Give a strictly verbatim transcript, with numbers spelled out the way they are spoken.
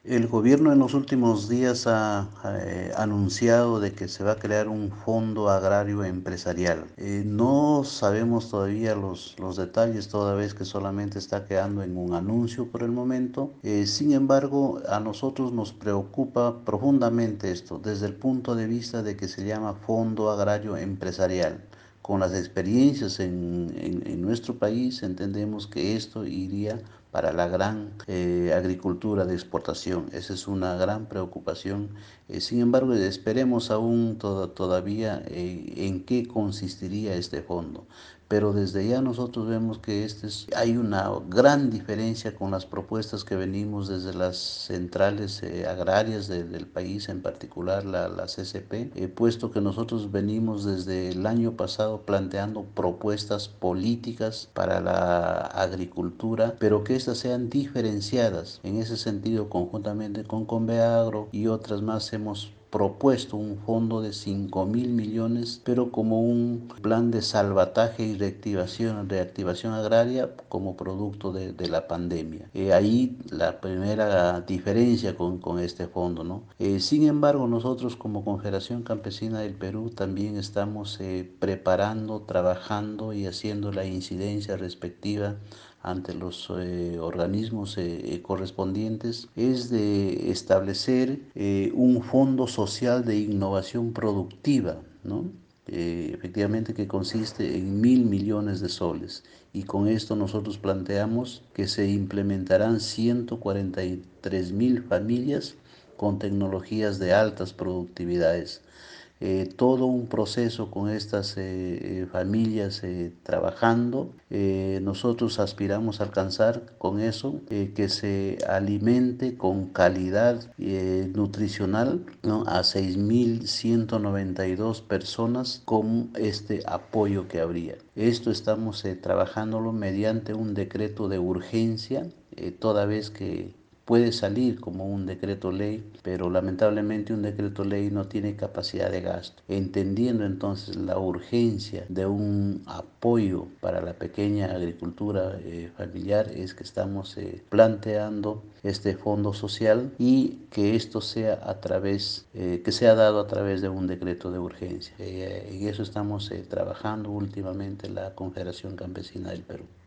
El gobierno en los últimos días ha eh, anunciado de que se va a crear un fondo agrario empresarial. Eh, no sabemos todavía los, los detalles, toda vez que solamente está quedando en un anuncio por el momento. Eh, sin embargo, a nosotros nos preocupa profundamente esto, desde el punto de vista de que se llama Fondo Agrario Empresarial. Con las experiencias en, en, en nuestro país, entendemos que esto iría para la gran eh, agricultura de exportación. Esa es una gran preocupación. Eh, sin embargo, esperemos aún to todavía eh, en qué consistiría este fondo. Pero desde ya nosotros vemos que este es, hay una gran diferencia con las propuestas que venimos desde las centrales eh, agrarias de, del país, en particular la, la C C P, eh, puesto que nosotros venimos desde el año pasado planteando propuestas políticas para la agricultura, pero que estas sean diferenciadas. En ese sentido, conjuntamente con Conveagro y otras más, hemos propuesto un fondo de cinco mil millones, pero como un plan de salvataje y reactivación, reactivación agraria como producto de, de la pandemia. Eh, ahí la primera diferencia con, con este fondo, ¿no? Eh, sin embargo, nosotros como Confederación Campesina del Perú también estamos eh, preparando, trabajando y haciendo la incidencia respectiva ante los eh, organismos eh, correspondientes, es de establecer eh, un fondo social de innovación productiva, ¿no? Eh, efectivamente, que consiste en mil millones de soles, y con esto nosotros planteamos que se implementarán ciento cuarenta y tres mil familias con tecnologías de altas productividades. Eh, todo un proceso con estas eh, eh, familias eh, trabajando. Eh, nosotros aspiramos a alcanzar con eso eh, que se alimente con calidad eh, nutricional, ¿no?, a seis mil ciento noventa y dos personas con este apoyo que habría. Esto estamos eh, trabajándolo mediante un decreto de urgencia, eh, toda vez que puede salir como un decreto ley, pero lamentablemente un decreto ley no tiene capacidad de gasto. Entendiendo entonces la urgencia de un apoyo para la pequeña agricultura eh, familiar, es que estamos eh, planteando este fondo social, y que esto sea a través, eh, que sea dado a través de un decreto de urgencia. Eh, en eso estamos eh, trabajando últimamente la Confederación Campesina del Perú.